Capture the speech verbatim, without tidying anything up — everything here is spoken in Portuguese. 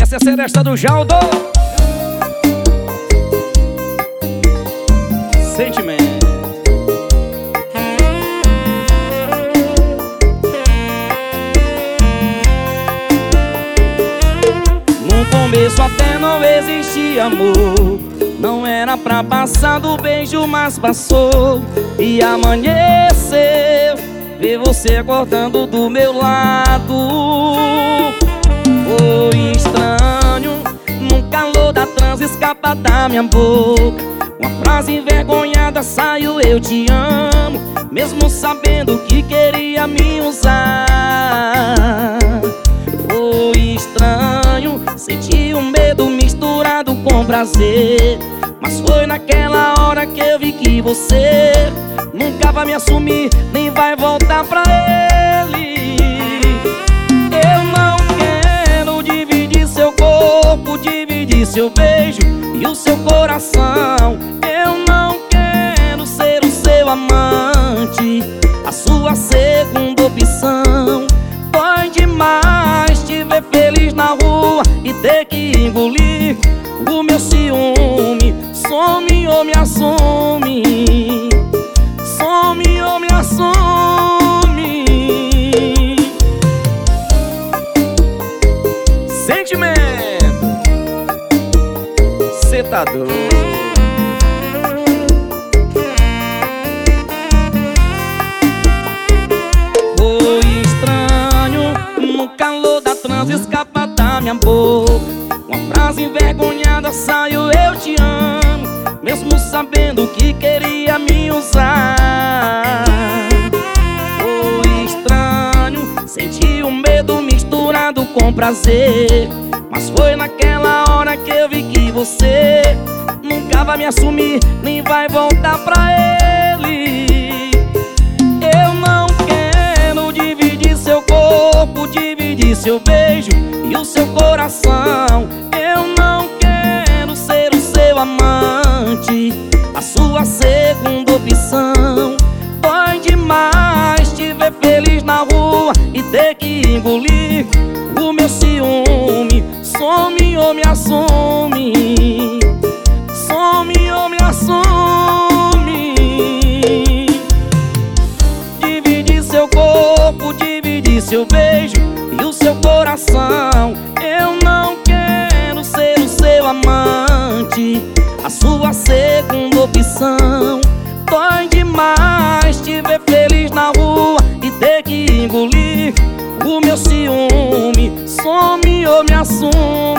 Essa é a seresta do Jaldo. Sentimento. No começo até não existia amor, não era pra passar do beijo, mas passou. E amanheceu, ver você acordando do meu lado. Foi estranho, no calor da transa escapa da minha boca uma frase envergonhada saiu: eu te amo, mesmo sabendo que queria me usar. Foi estranho, senti um medo misturado com prazer, mas foi naquela hora que eu vi que você nunca vai me assumir, nem vai voltar pra ele. Eu não quero dividir seu corpo, dividir seu beijo e o seu coração. Eu não quero ser o seu amante, a sua segunda opção. Dói demais te ver feliz na rua e ter que engolir o meu ciúme. Some ou me assume, some ou me assume. Sentimento. Cê tá doido. Foi estranho, no calor da transa escapa da minha boca uma frase envergonhada saiu: eu te amo, mesmo sabendo que queria me usar. Foi estranho, senti um medo misturado com prazer, mas foi naquela hora que eu vi que você nunca vai me assumir, nem vai voltar pra ele. Eu não quero dividir seu corpo, dividir seu beijo e o seu coração. Eu não quero ser o seu amante, a sua segunda opção. Dói demais te ver feliz na rua e ter que engolir o meu ciúme. Some ou me assume, some ou me assume. Dividir seu corpo, dividir seu beijo e o seu coração. Eu não quero ser o seu amante, a sua segunda opção. Dói demais te ver feliz na rua e ter que engolir o meu ciúme. Some ou me assume.